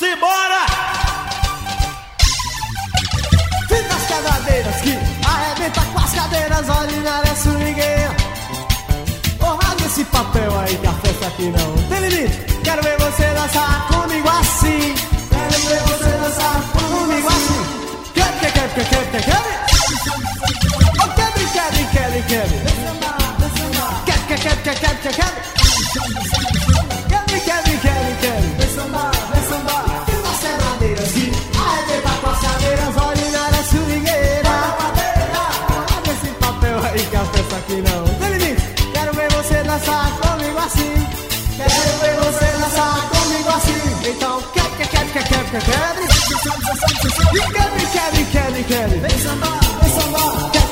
Simbora! Fica as quebradeiras que arrebenta com as cadeiras, ordinária swingueira. Oh, rasga esse papel aí que a festa aqui não tem limite. Quero ver você dançar comigo assim. Quero ver você dançar comigo assim. Quer? Oh, quer? Quer? Vem sambar, vem sambar. Fica as quebradeiras que arrebenta com as cadeiras, ordinária swingueira. Rasga esse papel aí que a festa aqui não tem limite. Quero ver você dançar comigo assim. Quero ver você dançar comigo assim. Então quer? Vem sambar, vem sambar. Quer?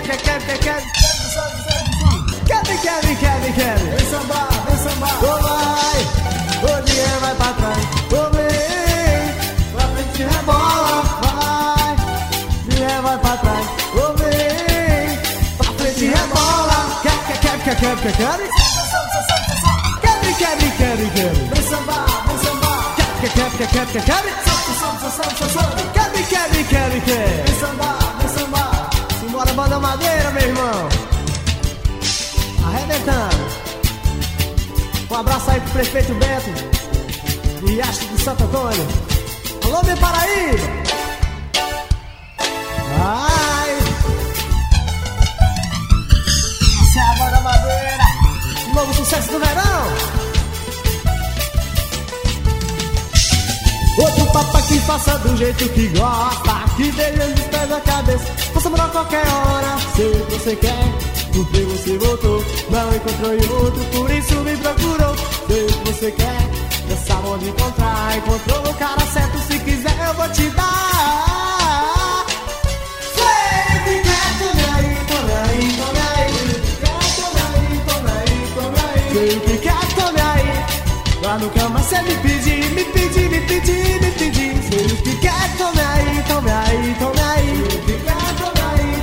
Vem sambar, vem sambar. Oh vai, o dinheiro vai pra trás. Oh vem, pra frente rebola. Vai, dinheiro vai pra trás. Oh vem, pra frente rebola. Quer? Vem sambar, vem sambar. Quer? Vem sambar, vem sambar. Simbora, banda madeira, meu irmão. Arrebentando. Um abraço aí pro prefeito Beto de Riacho de Santo Antônio. Alô, meu Paraíba. Ai, essa é a banda madeira. Novo sucesso do verão. Outro papo que faça do jeito que gosta, que deixa os pés na cabeça. Posso morar a qualquer hora, sei o que você quer. Porque você voltou, não encontrou em outro, por isso me procurou. Sei o que você quer, já sabe onde encontrar. Encontrou o cara certo, se quiser eu vou te dar. Sei o que quer, tome aí. Sei o que quer, tome aí. Lá no cama cê me pedir. Sei o que quer, tome aí. Sei o que quer, tome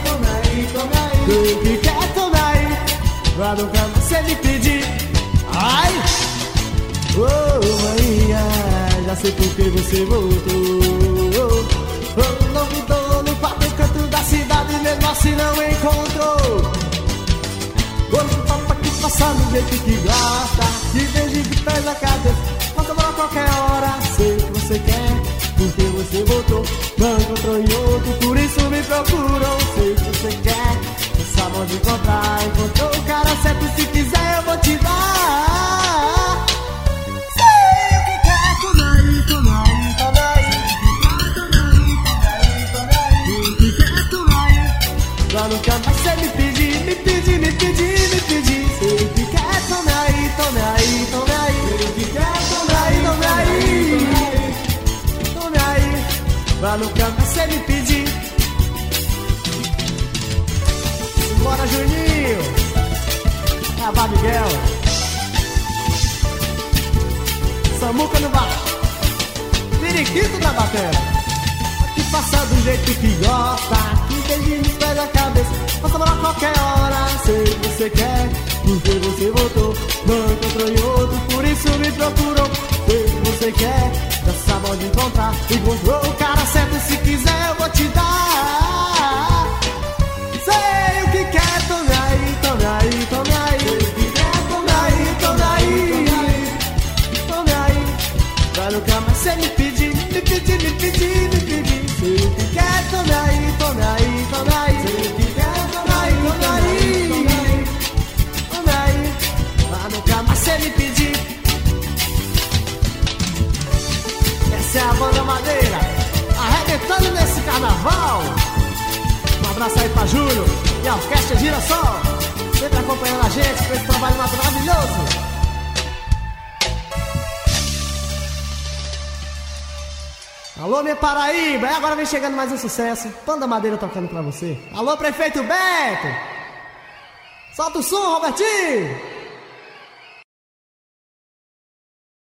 aí. Lá no cama cê me pedir. Ai! Oh, maninha, já sei por que você voltou. Oh, não mudou no quarto canto da cidade, mesmo assim não encontrou. Outro papo que passa no jeito que gosta, que beije de pés na cabeça. Pode morar a qualquer hora, sei o que você quer. Porque você voltou, não encontrou em outro, por isso me procurou. Sei o que você quer, não sabe onde encontrar. Encontrou o cara certo, se quiser eu vou te dar. Sei o que quer, tome aí. Sei o que quer, tome aí. Lá no canto você me pedir. Sei o que quer, tome aí. Sei o que quer, tome aí. Lá no canto você me pedir. Bora, Juninho. Caba Miguel. Samuca no baixo. Periquito na bateria. Aqui passa do jeito que gosta, que beije nos pés da cabeça. Passa morar a qualquer hora, sei o que você quer. Porque você voltou, não encontrou em outro, por isso me procurou. Sei o que você quer, já sabe onde encontrar. Encontrou o cara certo, se quiser eu vou te dar. Sei o que quer, tome aí. Sei o que quer, tome aí. Vai no cama cê me pedir. Sei o que quer, tome aí. Sei o que quer, tome aí. Vai no cama cê me pedir. Essa é a banda madeira, arrebentando nesse carnaval. Um abraço aí pra Júlio e a Orquestra Girassol, sempre acompanhando a gente com esse trabalho maravilhoso. Alô, minha Paraíba, e agora vem chegando mais um sucesso. Banda Madeira tocando pra você. Alô, prefeito Beto. Solta o som, Robertinho.